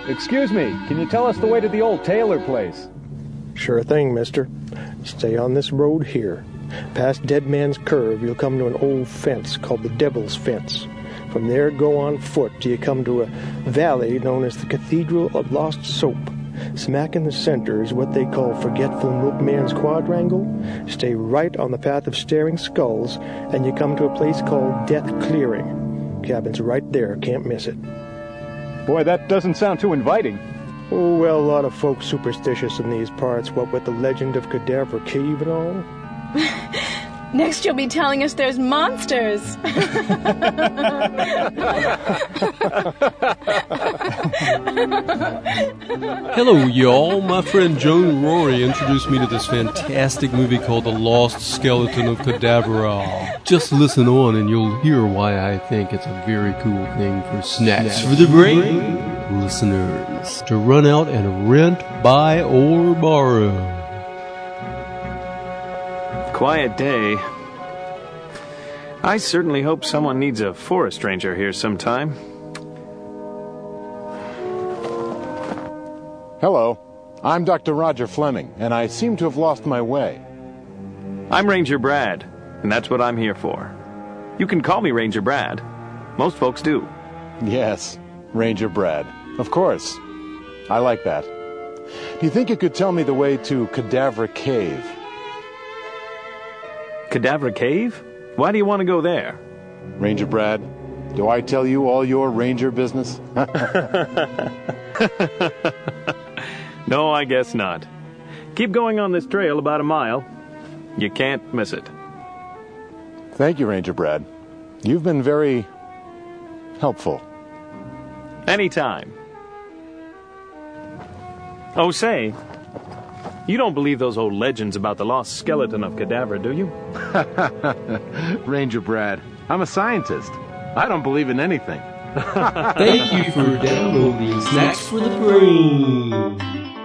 Excuse me, can you tell us the way to the old Taylor place? Sure thing, mister. Stay on this road here. Past Dead Man's Curve, you'll come to an old fence called the Devil's Fence. From there, go on foot till you come to a valley known as the Cathedral of Lost Soap. Smack in the center is what they call Forgetful Milkman's Quadrangle. Stay right on the path of Staring Skulls, and you come to a place called Death Clearing. Cabin's right there, can't miss it. Boy, that doesn't sound too inviting. Oh, well, a lot of folks superstitious in these parts, what with the legend of Cadaver Cave and all. Next you'll be telling us there's monsters. Hello, y'all. My friend Joan Rory introduced me to this fantastic movie called The Lost Skeleton of Cadaverall. Just listen on and you'll hear why I think it's a very cool thing for Snacks for the Brain listeners to run out and rent, buy, or borrow. Quiet day. I certainly hope someone needs a forest ranger here sometime. Hello, I'm Dr. Roger Fleming, and I seem to have lost my way. I'm Ranger Brad, and that's what I'm here for. You can call me Ranger Brad. Most folks do. Yes, Ranger Brad. Of course. I like that. Do you think you could tell me the way to Cadaver Cave? Cadaver Cave? Why do you want to go there? Ranger Brad, do I tell you all your ranger business? No, I guess not. Keep going on this trail about a mile. You can't miss it. Thank you, Ranger Brad. You've been very helpful. Anytime. Oh, say, you don't believe those old legends about the lost skeleton of Cadaver, do you? Ranger Brad, I'm a scientist. I don't believe in anything. Thank you for downloading Snacks for the Brain.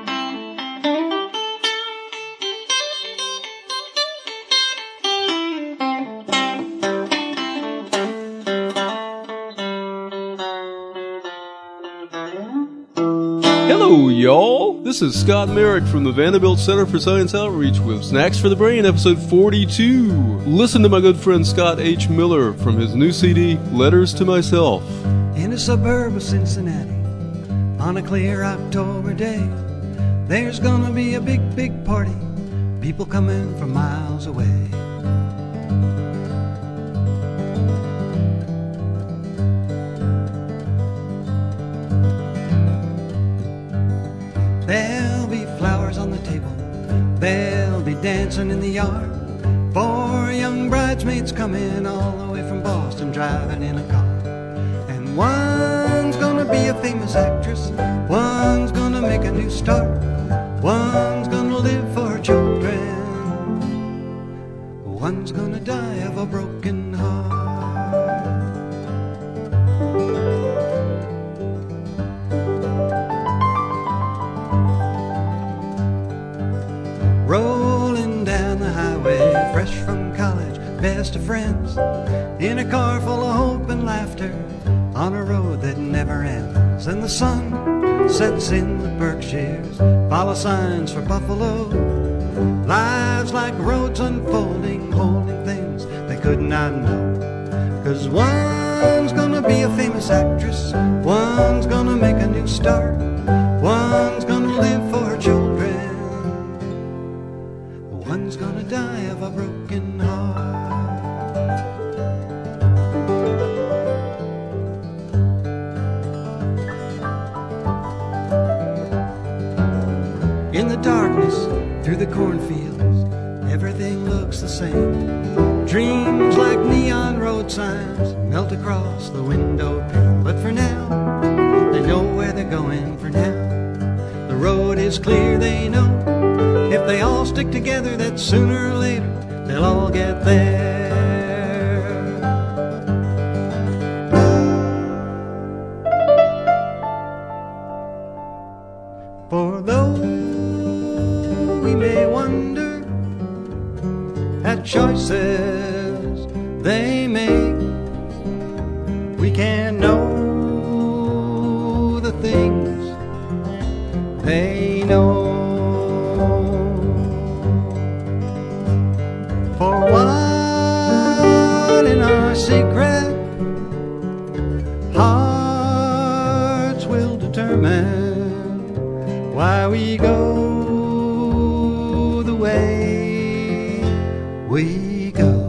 Hello, y'all. This is Scott Merrick from the Vanderbilt Center for Science Outreach with Snacks for the Brain, episode 42. Listen to my good friend Scott H. Miller from his new CD, Letters to Myself. In a suburb of Cincinnati, on a clear October day, there's gonna be a big, big party, people coming from miles away. There'll be flowers on the table, there'll be dancing in the yard, 4 young bridesmaids coming all the way from Boston driving in a car. And one's gonna be a famous actress, one's gonna make a new start, one's gonna live for her children, one's gonna die of a broken heart. Rolling down the highway, fresh from college, best of friends, in a car full of hope and laughter, on a road that never ends. And the sun sets in the Berkshires, follow signs for Buffalo, lives like roads unfolding, holding things they could not know. 'Cause one's gonna be a famous actress, one's gonna make a new start, one's gonna live for her children, one's gonna die of a broken heart. In the darkness, through the cornfields, everything looks the same. Dreams like neon road signs melt across the window pane. But for now, they know where they're going for now. The road is clear, they know. If they all stick together, that sooner or later they'll all get there. For though we may wonder at choices they make, we can't know the things they know. For what in our secret hearts will determine why we go the way we go.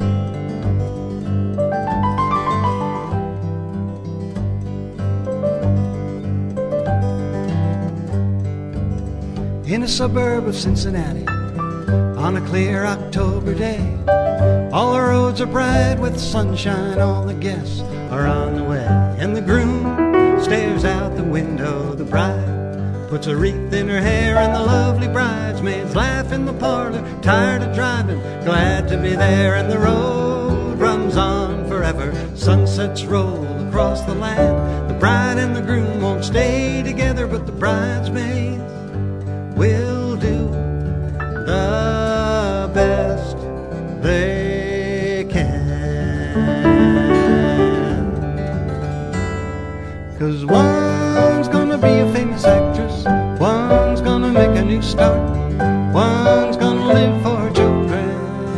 In a suburb of Cincinnati, on a clear October day, all the roads are bright with sunshine, all the guests are on the way, and the groom stares out the window. The bride puts a wreath in her hair, and the lovely bridesmaids laugh in the parlor, tired of driving, glad to be there. And the road runs on forever, sunsets roll across the land. The bride and the groom won't stay together, but the bridesmaids will do the best they can. 'Cause one's gonna be a famous actress, one's gonna make a new start, one's gonna live for children,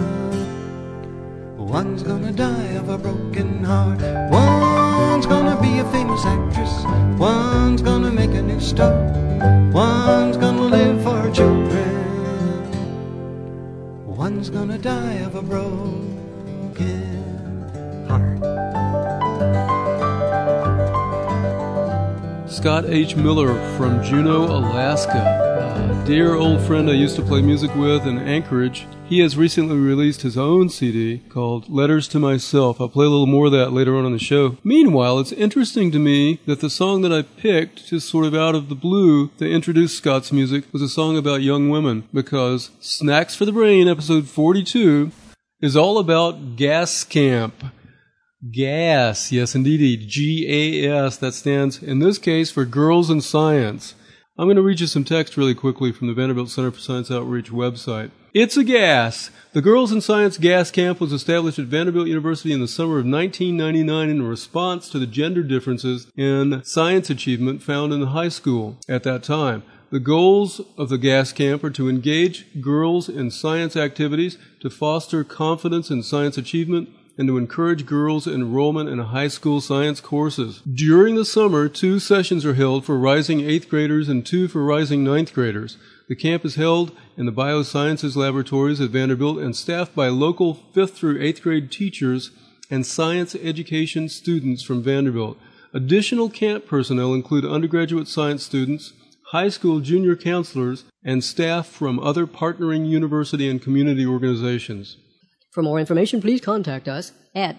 one's gonna die of a broken heart. One's gonna be a famous actress, one's gonna make a new start, one's gonna live for children, one's gonna die of a broken heart. Scott H. Miller from Juneau, Alaska. A dear old friend I used to play music with in Anchorage. He has recently released his own CD called Letters to Myself. I'll play a little more of that later on in the show. Meanwhile, it's interesting to me that the song that I picked, just sort of out of the blue, to introduce Scott's music, was a song about young women, because Snacks for the Brain, episode 42, is all about gas camp. GAS, yes indeed, GAS, that stands, in this case, for Girls in Science. I'm going to read you some text really quickly from the Vanderbilt Center for Science Outreach website. It's a gas. The Girls in Science Gas Camp was established at Vanderbilt University in the summer of 1999 in response to the gender differences in science achievement found in the high school at that time. The goals of the gas camp are to engage girls in science activities, to foster confidence in science achievement, and to encourage girls' enrollment in high school science courses. During the summer, 2 sessions are held for rising 8th graders and 2 for rising 9th graders. The camp is held in the biosciences laboratories at Vanderbilt and staffed by local 5th through 8th grade teachers and science education students from Vanderbilt. Additional camp personnel include undergraduate science students, high school junior counselors, and staff from other partnering university and community organizations. For more information, please contact us at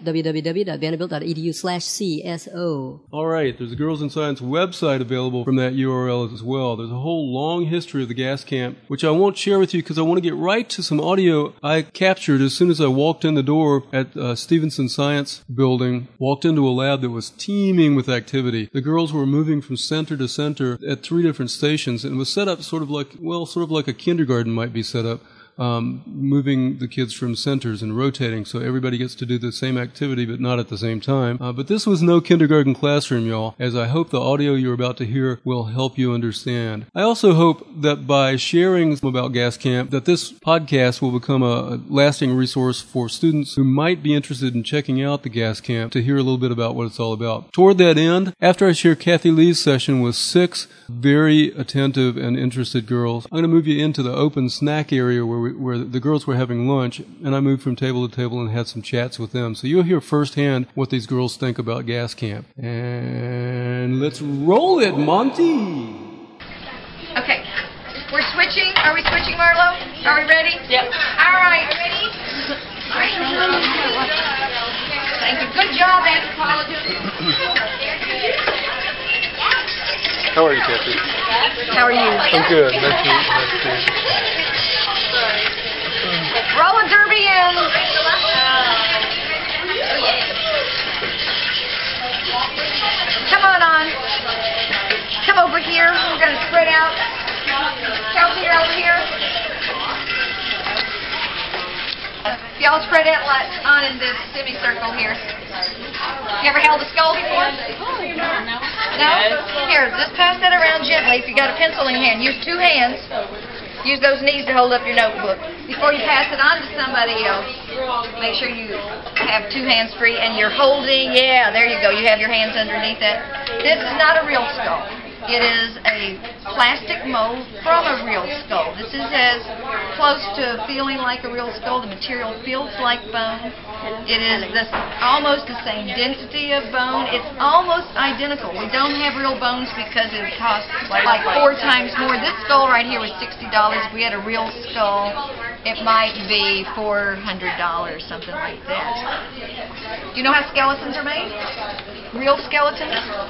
www.vanderbilt.edu/CSO. All right, there's a Girls in Science website available from that URL as well. There's a whole long history of the gas camp, which I won't share with you because I want to get right to some audio I captured as soon as I walked in the door at Stevenson Science Building, walked into a lab that was teeming with activity. The girls were moving from center to center at 3 different stations, and it was set up sort of like a kindergarten might be set up. Moving the kids from centers and rotating so everybody gets to do the same activity but not at the same time. But this was no kindergarten classroom, y'all, as I hope the audio you're about to hear will help you understand. I also hope that by sharing about Gas Camp, that this podcast will become a lasting resource for students who might be interested in checking out the Gas Camp to hear a little bit about what it's all about. Toward that end, after I share Kathy Lee's session with 6 very attentive and interested girls, I'm going to move you into the open snack area where the girls were having lunch, and I moved from table to table and had some chats with them. So you'll hear firsthand what these girls think about Gas Camp. And let's roll it, Monty! Okay, we're switching. Are we switching, Marlo? Are we ready? Yep. All right, ready? Thank you. Good job, anthropologist. How are you, Kathy? How are you? I'm good. Nice to meet you. Roller derby and... Come on. Come over here. We're going to spread out. Kelsey, you're over here. y'all spread out on in this semicircle here. You ever held a skull before? No? Here, just pass that around gently. If you got a pencil in your hand, use 2 hands. Use those knees to hold up your notebook. Before you pass it on to somebody else, make sure you have 2 hands free and you're holding, yeah, there you go. You have your hands underneath that. This is not a real skull. It is a plastic mold from a real skull. This is as close to feeling like a real skull. The material feels like bone. It is almost the same density of bone. It's almost identical. We don't have real bones because it costs like 4 times more. This skull right here was $60. If we had a real skull, it might be $400, something like that. Do you know how skeletons are made? Real skeletons?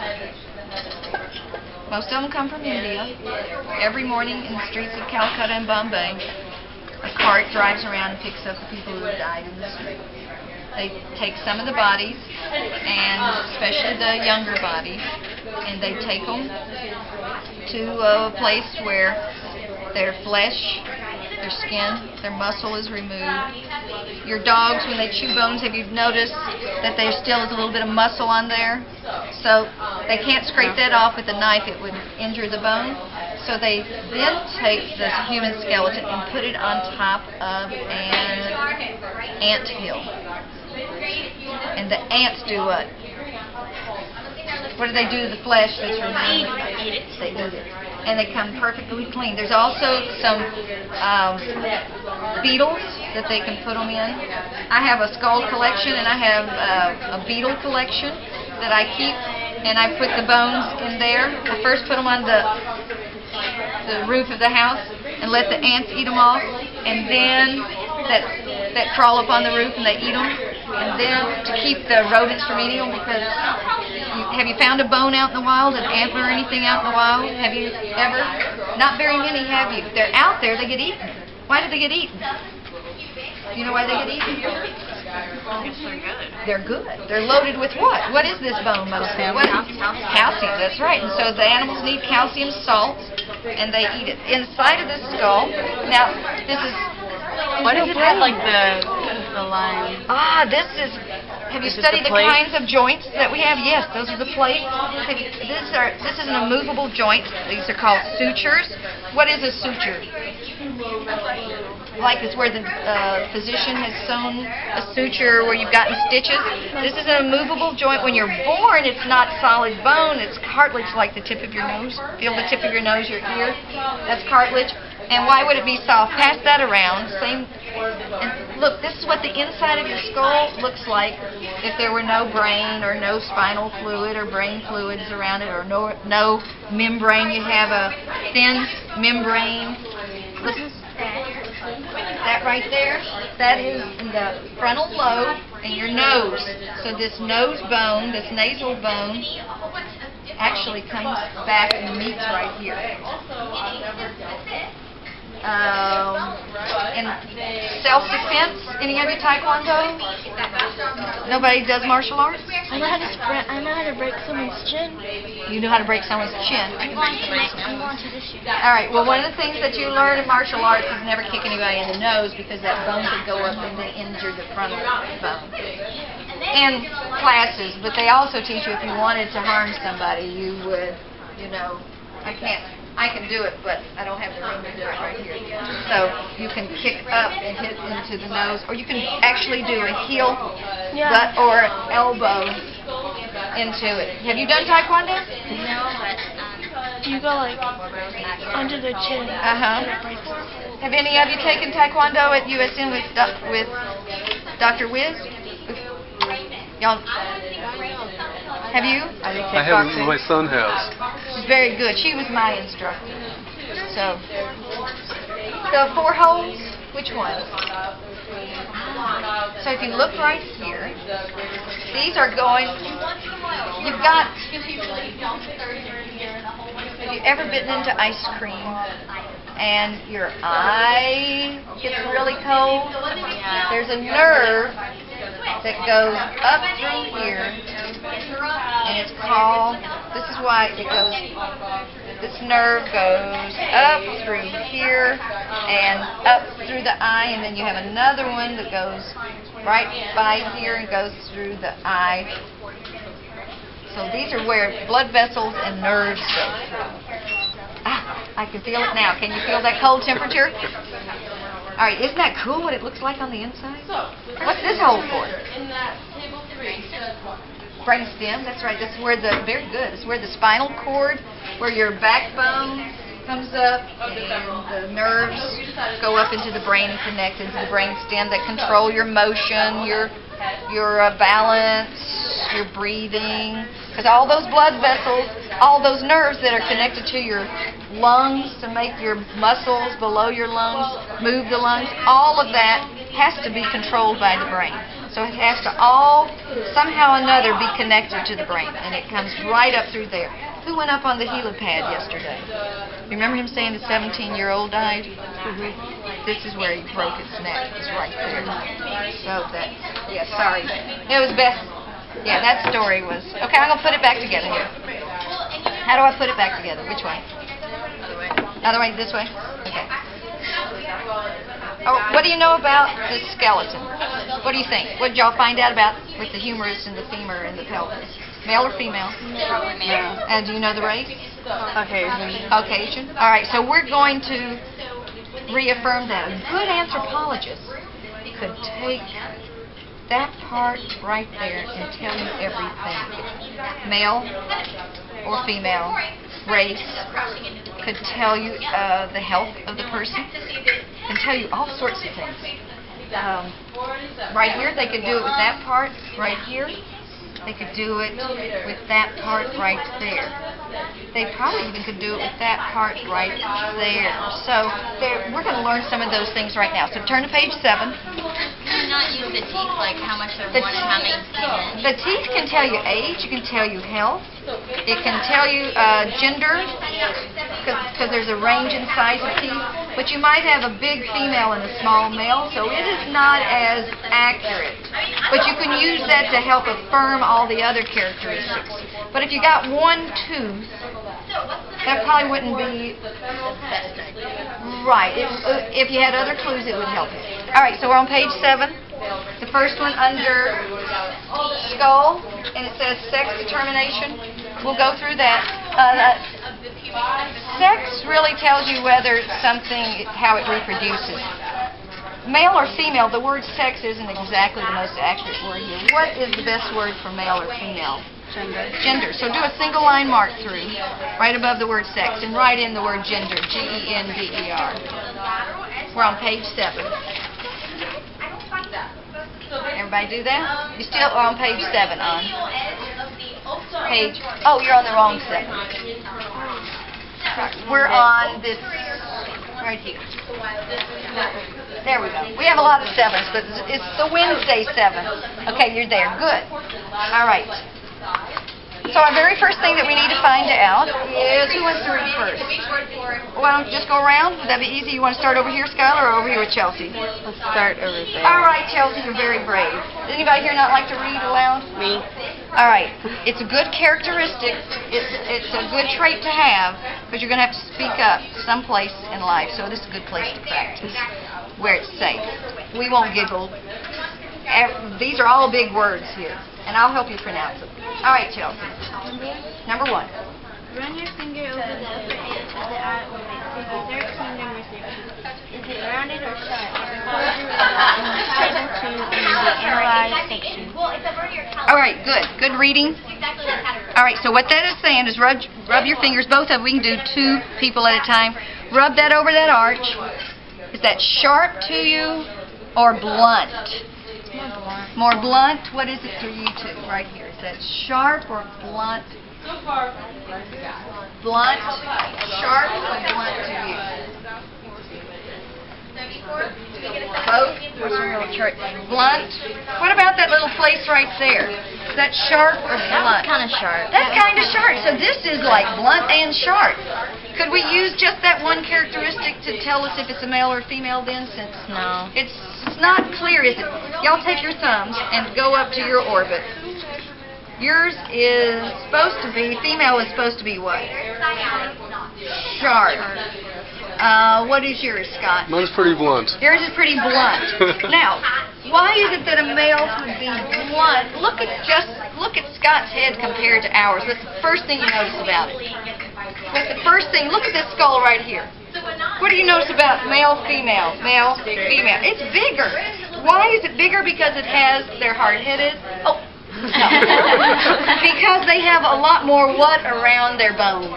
Most of them come from India. Every morning in the streets of Calcutta and Bombay, a cart drives around and picks up the people who have died in the street. They take some of the bodies, and especially the younger bodies, and they take them to a place where their flesh, their skin, their muscle is removed. Your dogs, when they chew bones, have you noticed that there still is a little bit of muscle on there? So they can't scrape that off with a knife. It would injure the bone. So they then take this human skeleton and put it on top of an ant hill. And the ants do what? What do they do to the flesh that's removed? They eat it. And they come perfectly clean. There's also some beetles that they can put them in. I have a skull collection and I have a beetle collection that I keep, and I put the bones in there. I first put them on the roof of the house and let the ants eat them off, and then that crawl up on the roof and they eat them, and then to keep the rodents from eating them, because have you found a bone out in the wild, an antler or anything out in the wild? Have you ever? Not very many, have you? They're out there, they get eaten. Why do they get eaten? You know why they get eaten? They're good. They're loaded with what? What is this bone mostly? Calcium, that's right. And so the animals need calcium salts, and they eat it. Inside of the skull, now, this is... What does it have, like the line? This is... Have you studied the kinds of joints that we have? Yes, those are the plates. This is an immovable joint. These are called sutures. What is a suture? Like it's where the physician has sewn a suture where you've gotten stitches. This is an immovable joint. When you're born, it's not solid bone. It's cartilage, like the tip of your nose. Feel the tip of your nose, your ear. That's cartilage. And why would it be soft? Pass that around. Same. And look, this is what the inside of your skull looks like if there were no brain or no spinal fluid or brain fluids around it, or no membrane. You have a thin membrane. Listen. That right there, that is the frontal lobe and your nose. So this nose bone, this nasal bone, actually comes back and meets right here. And self-defense, any of you taekwondo? Nobody does martial arts? I know how to sprint. I know how to break someone's chin. You know how to break someone's chin? I'm going to this year. All right, well, one of the things that you learn in martial arts is never kick anybody in the nose, because that bone could go up and then injure the frontal bone. And classes, but they also teach you if you wanted to harm somebody, you would, I can do it, but I don't have the room to do it right here. So you can kick up and hit into the nose, or you can actually do a heel, butt, or elbow into it. Have you done taekwondo? No, but you go like under the chin. Have any of you taken taekwondo at USN with Dr. Wiz? Y'all, have you? I haven't. My son has. She's very good. She was my instructor. So, the 4 holes, which one? So if you look right here, these are going, you've got, have you ever bitten into ice cream and your eye gets really cold? There's a nerve that goes up through here, and it's called, this is why it goes, this nerve goes up through here and up through the eye, and then you have another one that goes right by here and goes through the eye. So these are where blood vessels and nerves go through. I can feel it now. Can you feel that cold temperature? All right, isn't that cool what it looks like on the inside? What's this hole for? Brainstem, that's right. That's where very good. It's where the spinal cord, where your backbone comes up, and the nerves go up into the brain and connect into the brainstem that control your motion, your balance, your breathing. Because all those blood vessels, all those nerves that are connected to your lungs to make your muscles below your lungs move the lungs, all of that has to be controlled by the brain. So it has to all somehow or another be connected to the brain, and it comes right up through there. Who went up on the helipad yesterday? You remember him saying the 17-year-old died? This is where he broke his neck. It's right there. So that, yeah, sorry. It was best. Yeah, that story was... Okay, I'm going to put it back together here. How do I put it back together? Which way? Other way? This way? Okay. Oh, what do you know about the skeleton? What do you think? What did y'all find out about with the humerus and the femur and the pelvis? Male or female? Probably male. And do you know the race? Caucasian. Caucasian. All right, so we're going to reaffirm that. A good anthropologist could take that part right there and tell you everything. Male or female, race, could tell you the health of the person, can tell you all sorts of things. Right here, they could do it with that part right here. They could do it with that part right there. They probably even could do it with that part right there. So we're going to learn some of those things right now. So turn to page 7. Can you not use the teeth, like how much they're worn and how many came in? The teeth can tell you age. It can tell you health. It can tell you gender, because there's a range in size of teeth. But you might have a big female and a small male, so it is not as accurate. But you can use that to help affirm all the other characteristics. But if you got one tooth, that probably wouldn't be right. If you had other clues, it would help you. All right, so we're on page 7. The first one under skull, and it says sex determination. We'll go through that. Sex really tells you whether something, how it reproduces. Male or female, the word sex isn't exactly the most accurate word here. What is the best word for male or female? Gender. So do a single line mark through, right above the word sex, and write in the word gender, G-E-N-D-E-R. We're on page 7. Everybody do that? You're still on page 7, oh, you're on the wrong 7. We're on this, right here. There we go. We have a lot of 7s, but it's the Wednesday 7. Okay, you're there. Good. All right. So our very first thing that we need to find out is, who wants to read first? Why don't you just go around? Would that be easy? You want to start over here, Skylar, or over here with Chelsea? Let's start over there. All right, Chelsea, you're very brave. Does anybody here not like to read aloud? Me. All right. It's a good characteristic. It's a good trait to have, because you're going to have to speak up someplace in life. So this is a good place to practice, where it's safe. We won't giggle. These are all big words here, and I'll help you pronounce them. All right, Chelsea. Number 1. Run your finger over the upper edge of the eye orbit. Figure 13, number 6. Is it rounded or sharp? Record your result in the Table 2 in the analyze section. All right, good. Good reading. All right, so what that is saying is rub your fingers, both of them. We can do 2 people at a time. Rub that over that arch. Is that sharp to you or blunt? More blunt. What is it for you two right here? Is that sharp or blunt? Blunt, sharp, or blunt to you? Both? Blunt. What about that little place right there? Is that sharp or blunt? That's kind of sharp. That's kind of sharp. So this is like blunt and sharp. Could we use just that one characteristic to tell us if it's a male or female then? Since no. It's not clear, is it? Y'all take your thumbs and go up to your orbit. Yours is supposed to be, female is supposed to be what? sharp. What is yours, Scott? Mine's pretty blunt. Yours is pretty blunt. Now, why is it that a male's would be blunt? Look at Scott's head compared to ours. What's the first thing you notice about it? What's the first thing? Look at this skull right here. What do you notice about male, female? Male, female. It's bigger. Why is it bigger? Because they're hard-headed? Oh, no. Because they have a lot more what around their bone?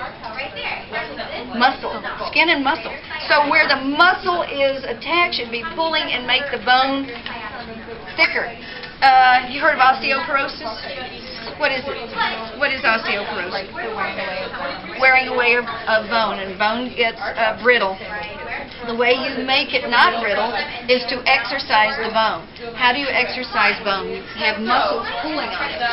Muscle. Skin and muscle. So where the muscle is attached should be pulling and make the bone thicker. You heard of osteoporosis? What is it? What is osteoporosis? Wearing away of bone, and bone gets brittle. The way you make it not brittle is to exercise the bone. How do you exercise bone? You have muscles pulling on it.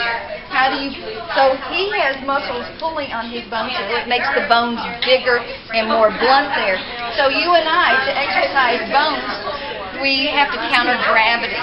So he has muscles pulling on his bone, so it makes the bones bigger and more blunt there. So you and I, to exercise bones, we have to counter gravity.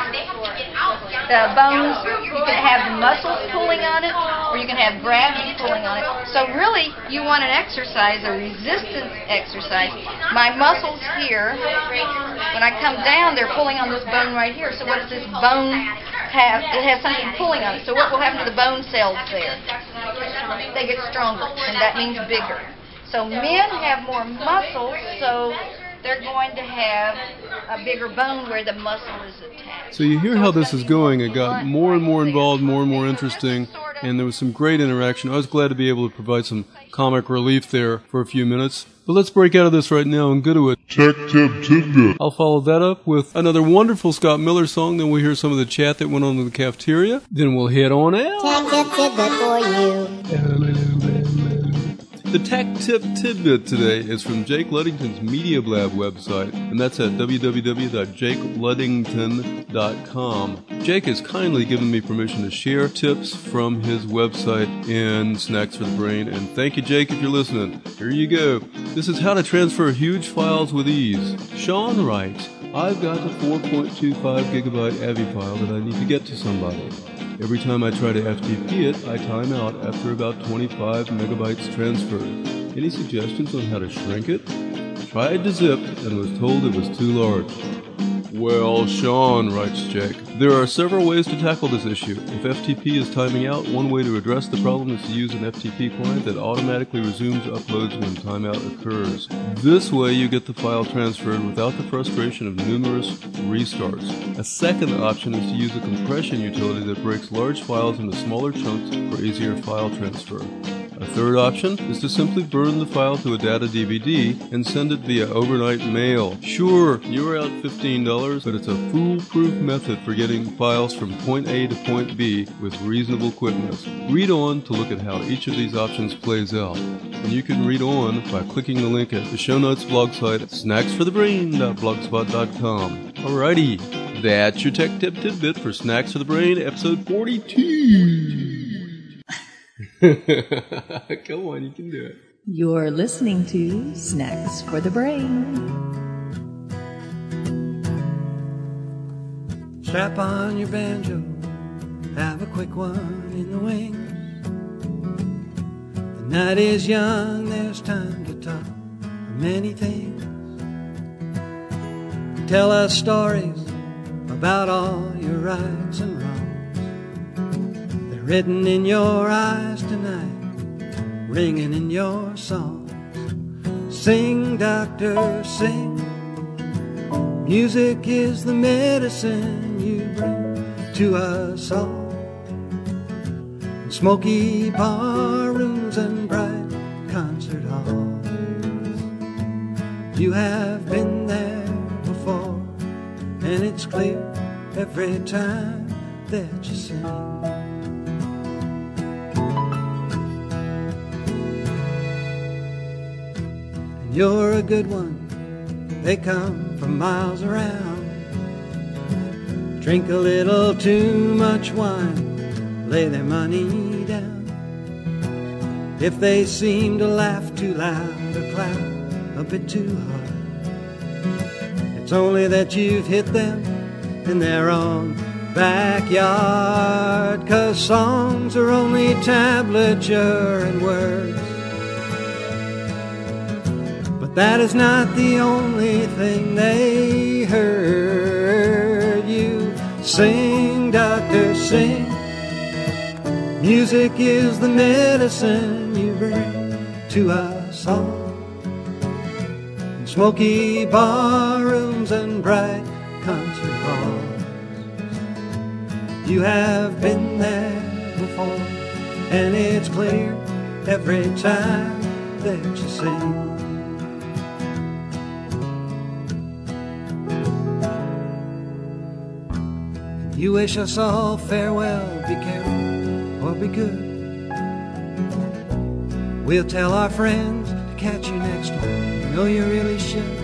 The bones, you can have muscles pulling on it, or you can have gravity pulling on it. So really, you want an exercise, a resistance exercise. My muscles here, when I come down, they're pulling on this bone right here. So what does this bone have? It has something pulling on it. So what will happen to the bone cells there? They get stronger, and that means bigger. So men have more muscles, so they're going to have a bigger bone where the muscle is attached. So you hear how this is going. It got more and more involved, more and more interesting, and there was some great interaction. I was glad to be able to provide some comic relief there for a few minutes. But let's break out of this right now and go to it. Tech Tip Tidbit. I'll follow that up with another wonderful Scott Miller song. Then we'll hear some of the chat that went on in the cafeteria. Then we'll head on out. Tech Tip Tidbit for you. The Tech Tip Tidbit today is from Jake Luddington's Media Blab website, and that's at www.jakeluddington.com. Jake has kindly given me permission to share tips from his website in Snacks for the Brain, and thank you, Jake, if you're listening. Here you go. This is how to transfer huge files with ease. Sean writes, I've got a 4.25 gigabyte AVI file that I need to get to somebody. Every time I try to FTP it, I time out after about 25 megabytes transferred. Any suggestions on how to shrink it? Tried to zip and was told it was too large. Well, Sean, writes Jake, there are several ways to tackle this issue. If FTP is timing out, one way to address the problem is to use an FTP client that automatically resumes uploads when timeout occurs. This way you get the file transferred without the frustration of numerous restarts. A second option is to use a compression utility that breaks large files into smaller chunks for easier file transfer. A third option is to simply burn the file to a data DVD and send it via overnight mail. Sure, you're out $15, but it's a foolproof method for getting files from point A to point B with reasonable quickness. Read on to look at how each of these options plays out. And you can read on by clicking the link at the show notes blog site at snacksforthebrain.blogspot.com. Alrighty, that's your Tech Tip Tidbit for Snacks for the Brain, episode 42. Come on, you can do it. You're listening to Snacks for the Brain. Strap on your banjo, have a quick one in the wings. The night is young, there's time to talk of many things. Tell us stories about all your rights and wrongs. They're written in your eyes tonight, ringing in your songs. Sing, doctor, sing. Music is the medicine you bring to us all. In smoky bar rooms and bright concert halls, you have been there before, and it's clear every time that you sing. And you're a good one, they come from miles around. Drink a little too much wine, lay their money down. If they seem to laugh too loud or clap a bit too hard, it's only that you've hit them in their own backyard. 'Cause songs are only tablature and words, But that is not the only thing they heard. You sing, doctor, sing. Music is the medicine you bring to us all. In smoky barrooms and bright concert halls, you have been there before, and it's clear every time that you sing. You wish us all farewell, be careful or be good. We'll tell our friends to catch you next time, you know you really should.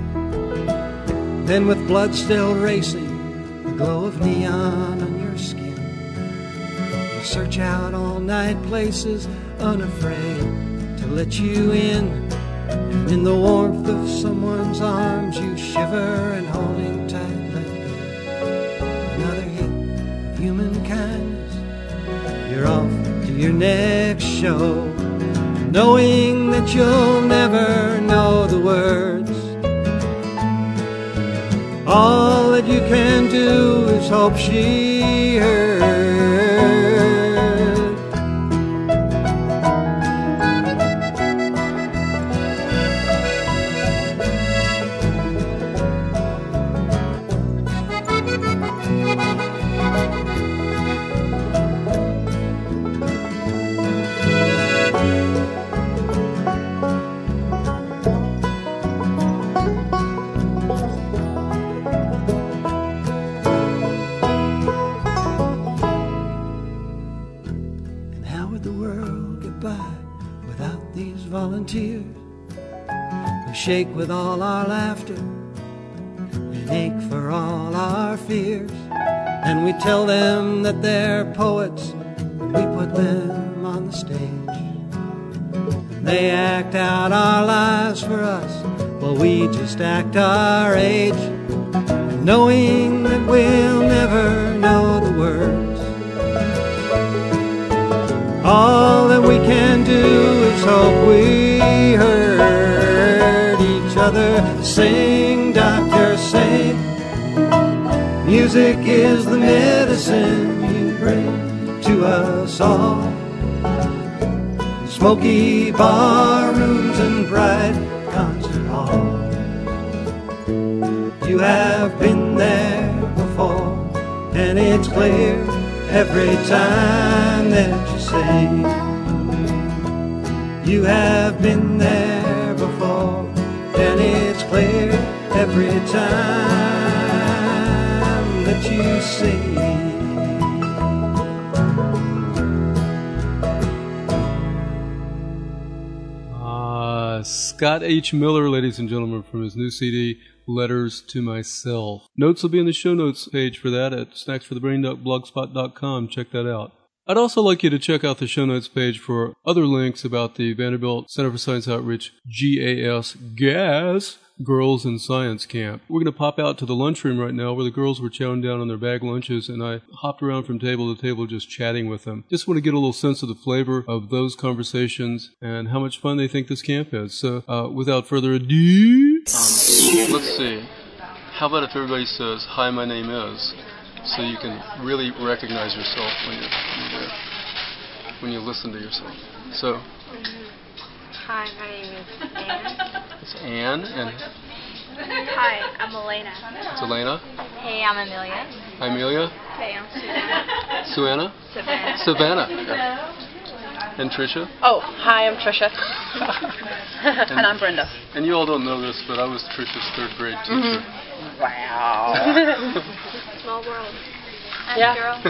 Then with blood still racing, the glow of neon on your skin, you search out all night places, unafraid to let you in. And in the warmth of someone's arms, you shiver and holding tight let go. Another hit of human kindness, you're off to your next show, knowing that you'll never know the words. All that you can do is hope she heard. Volunteers who shake with all our laughter and ache for all our fears, and we tell them that they're poets and we put them on the stage, and they act out our lives for us while we just act our age, knowing that we'll never know the words. All that we can do is hope we heard each other sing, doctor, sing. Music is the medicine you bring to us all. Smoky bar rooms and bright concert halls, you have been there before, and it's clear every time that you sing. You have been there before, and it's clear every time that you sing. Scott H. Miller, ladies and gentlemen, from his new CD, Letters to Myself. Notes will be in the show notes page for that at snacksforthebrain.blogspot.com. Check that out. I'd also like you to check out the show notes page for other links about the Vanderbilt Center for Science Outreach GAS Girls in Science Camp. We're going to pop out to the lunchroom right now where the girls were chowing down on their bag lunches, and I hopped around from table to table just chatting with them. Just want to get a little sense of the flavor of those conversations and how much fun they think this camp is. So without further ado, let's see. How about if everybody says, "Hi, my name is," so you can really recognize yourself when you listen to yourself. So. Hi, my name is Anne. It's Anne, and... Hi, I'm Elena. It's Elena. Hey, I'm Amelia. Hi, Amelia. Hey, I'm Savannah. Suanna? Savannah. Savannah. Yeah. And Tricia? Oh, hi, I'm Tricia. and I'm Brenda. And you all don't know this, but I was Tricia's third grade teacher. Mm-hmm. Wow. Small world. Yeah. Girl.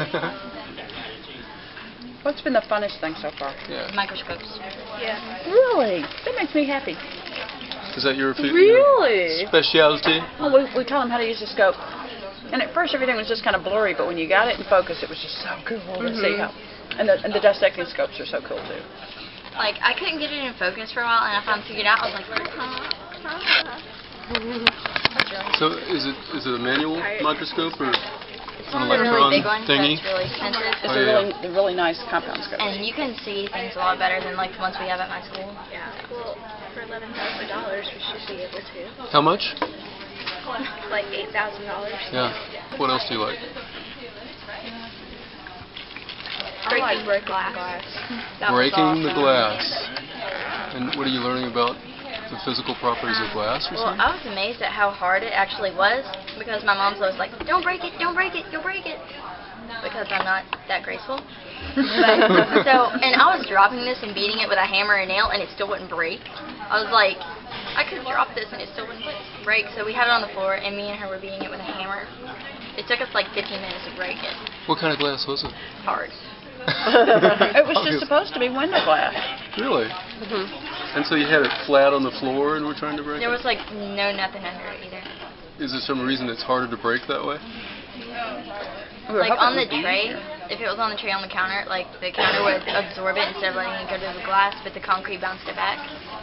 What's been the funnest thing so far? Yeah. Microscopes. Yeah. Really? That makes me happy. Is that your really? Specialty? Well, we tell them how to use the scope. And at first everything was just kind of blurry, but when you got it in focus, it was just so cool to see how. And the dissecting scopes are so cool too. Like, I couldn't get it in focus for a while, and I finally figured it out. I was like, So is it a manual microscope or? It's It's one of the really big ones thingy? that's really expensive. It's a really nice compound scope. And you can see things a lot better than like the ones we have at my school. Yeah. Well, for $11,000, we should be able to. How much? Like $8,000. Yeah. What else do you like? I like breaking glass. Breaking the glass. And what are you learning about the physical properties of glass or Well, something? I was amazed at how hard it actually was because my mom's always like, don't break it, don't break it, you'll break it. Because I'm not that graceful. And I was dropping this and beating it with a hammer and nail and it still wouldn't break. I was like, I could drop this and it still wouldn't break. So we had it on the floor and me and her were beating it with a hammer. It took us like 15 minutes to break it. What kind of glass was it? Hard. It was just supposed to be window glass. Really? Mm-hmm. And so you had it flat on the floor and were trying to break There it? was like nothing under it either. Is there some reason it's harder to break that way? Like on the tray, if it was on the tray on the counter, like the counter would absorb it instead of letting it go to the glass, but the concrete bounced it back.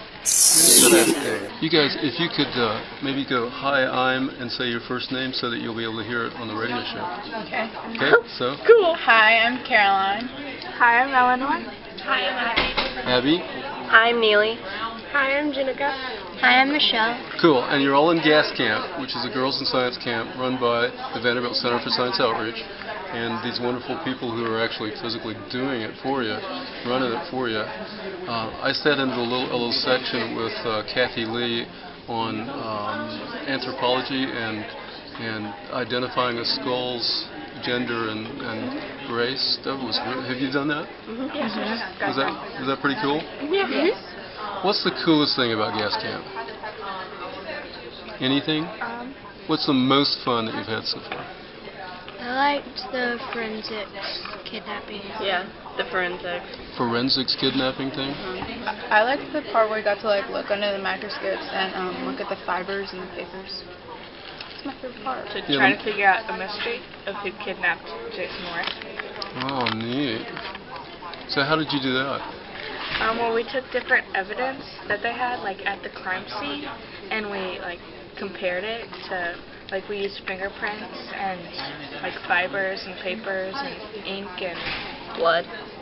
You guys, if you could maybe go, hi, I'm, and say your first name so that you'll be able to hear it on the radio show. Okay. Okay, so? Cool. Hi, I'm Caroline. Hi, I'm Eleanor. Hi, I'm Abby? Abby. Hi, I'm Neely. Hi, I'm Jenica. Hi, I'm Michelle. Cool, and you're all in GAS Camp, which is a girls in science camp run by the Vanderbilt Center for Science Outreach, and these wonderful people who are actually physically doing it for you, running it for you. I sat into a little section with Kathy Lee on anthropology and identifying a skull's gender and race. That was have you done that? Mm-hmm. Yes. Was that pretty cool? Yeah. Yes. What's the coolest thing about GAS Camp? Anything? What's the most fun that you've had so far? I liked the forensics kidnapping. Yeah, the forensics. Forensics kidnapping thing? I liked the part where we got to like look under the microscopes and look at the fibers and the papers. It's my favorite part. To try to figure out the mystery of who kidnapped Jason Morris. Oh, neat. So how did you do that? Well, we took different evidence that they had, like at the crime scene, and we like compared it to, like we used fingerprints and like fibers and papers and ink and blood.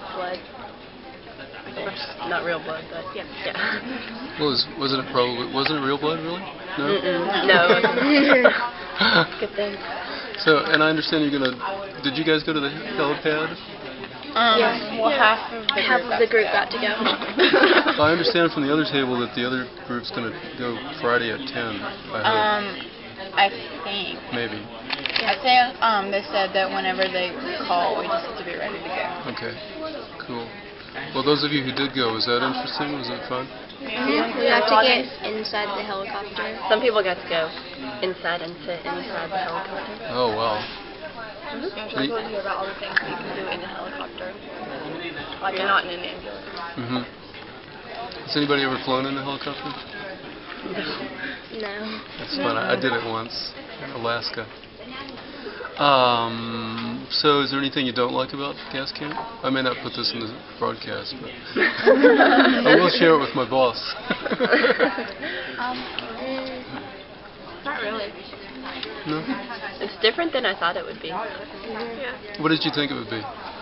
Not real blood, but yeah. Wasn't it real blood really? No. No. Good thing. So, and I understand did you guys go to the helipad? Yes. Well, half of the group got to go. I understand from the other table that the other group's going to go Friday at 10. I think. Maybe. I think they said that whenever they call, we just have to be ready to go. Okay. Cool. Well, those of you who did go, was that interesting? Was it fun? Mm-hmm. We got to get inside the helicopter. Some people got to go inside and sit inside the helicopter. Oh, wow. Mm-hmm. So I told you about all the things that you can do in a helicopter. Like you're not in an ambulance. Mm-hmm. Has anybody ever flown in a helicopter? No. That's fun. I did it once in Alaska. So is there anything you don't like about GAS Camp? I may not put this in the broadcast, but I will share it with my boss. Not really. No? It's different than I thought it would be. Yeah. What did you think it would be?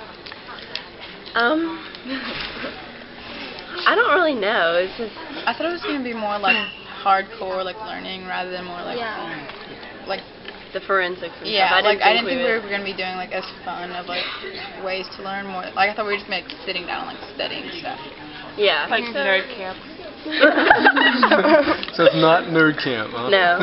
I don't really know. It's just I thought it was going to be more like hardcore, like learning, rather than more like like the forensics and yeah, stuff. I didn't think we were going to be doing like as fun of like ways to learn more. Like I thought we were just like sitting down and like studying stuff. Yeah, like nerd camp. So it's not nerd camp, huh? No.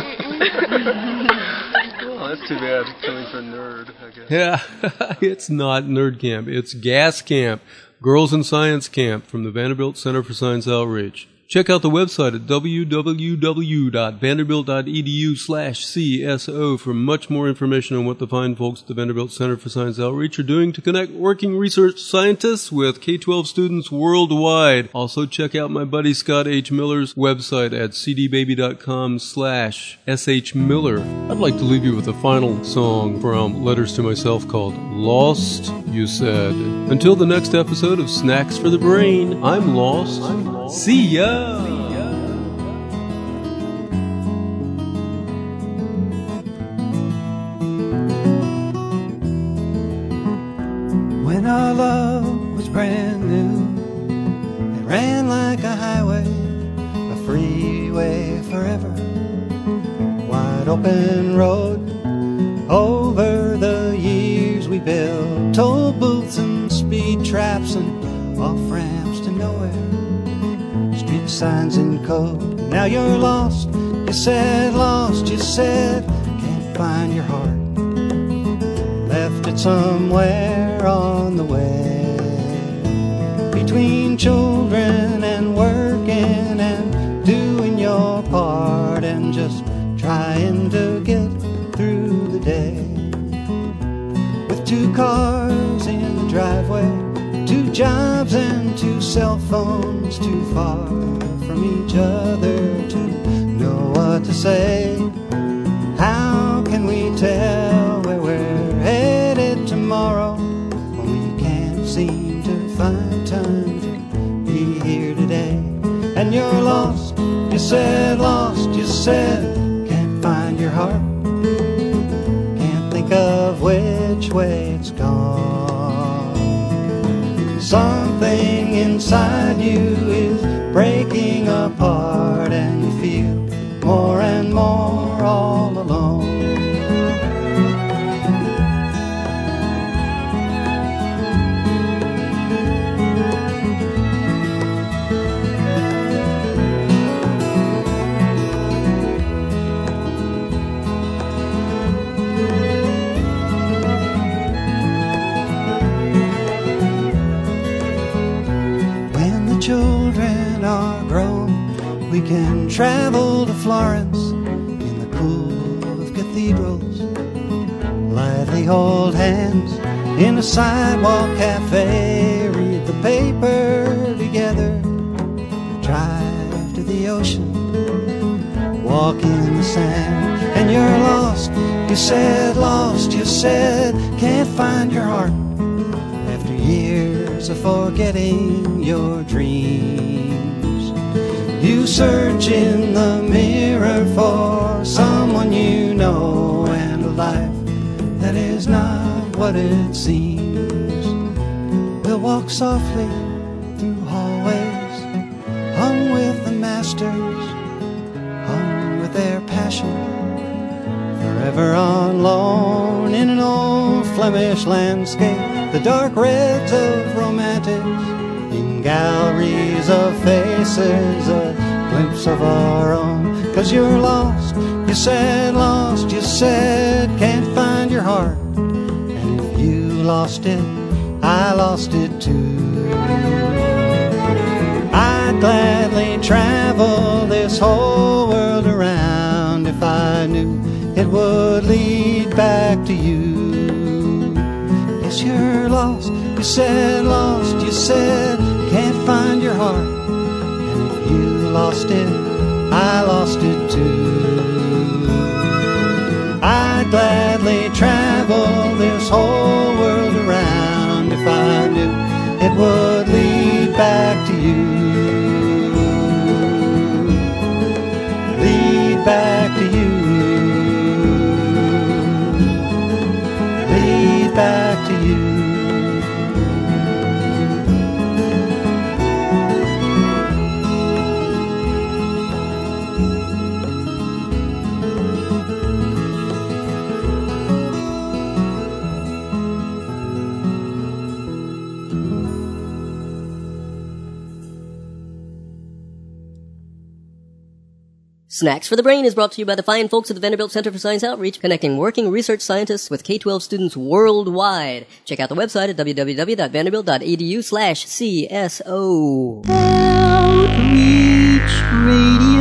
Well, that's too bad coming from nerd, I guess. Yeah, it's not nerd camp. It's GAS Camp, Girls in Science Camp from the Vanderbilt Center for Science Outreach. Check out the website at www.vanderbilt.edu/CSO for much more information on what the fine folks at the Vanderbilt Center for Science Outreach are doing to connect working research scientists with K-12 students worldwide. Also check out my buddy Scott H. Miller's website at cdbaby.com/shmiller. I'd like to leave you with a final song from Letters to Myself called Lost, You Said. Until the next episode of Snacks for the Brain, I'm Lost. See ya! brand new. It ran like a highway, a freeway forever. Wide open road, over the years we built toll booths and speed traps and off-ramps to nowhere. Street signs in code, now you're lost. You said lost, you said can't find your heart. Left it somewhere on the way, between children and working and doing your part and just trying to get through the day. With 2 cars in the driveway, 2 jobs and 2 cell phones, too far from each other to know what to say. How can we tell where we're headed tomorrow when we can't seem to find time to be here today? And you're lost, you said can't find your heart. Can't think of which way it's gone. Something inside you is breaking apart and you feel more and more all alone. When the children are grown, we can travel to Florence in the cool of cathedrals, lightly hold hands in a sidewalk cafe, read the paper together, drive to the ocean, walk in the sand. And you're lost, you said can't find your heart. After years of forgetting your dreams, you search in the mirror for someone you know and a life that is not what it seems. We'll walk softly through hallways hung with the masters, hung with their passion, forever on loan in an old Flemish landscape. The dark reds of romantics in galleries of faces, a glimpse of our own. 'Cause you're lost, you said can't find your heart. And if you lost it, I lost it too. I'd gladly travel this whole world around if I knew it would lead back to you. Yes, you're lost, you said can't find your heart. And if you lost it, I lost it too. I'd gladly travel this whole world around if I knew it would lead back to you. Lead back to you. Lead back to you. Snacks for the Brain is brought to you by the fine folks at the Vanderbilt Center for Science Outreach, connecting working research scientists with K-12 students worldwide. Check out the website at www.vanderbilt.edu/CSO. Outreach Radio.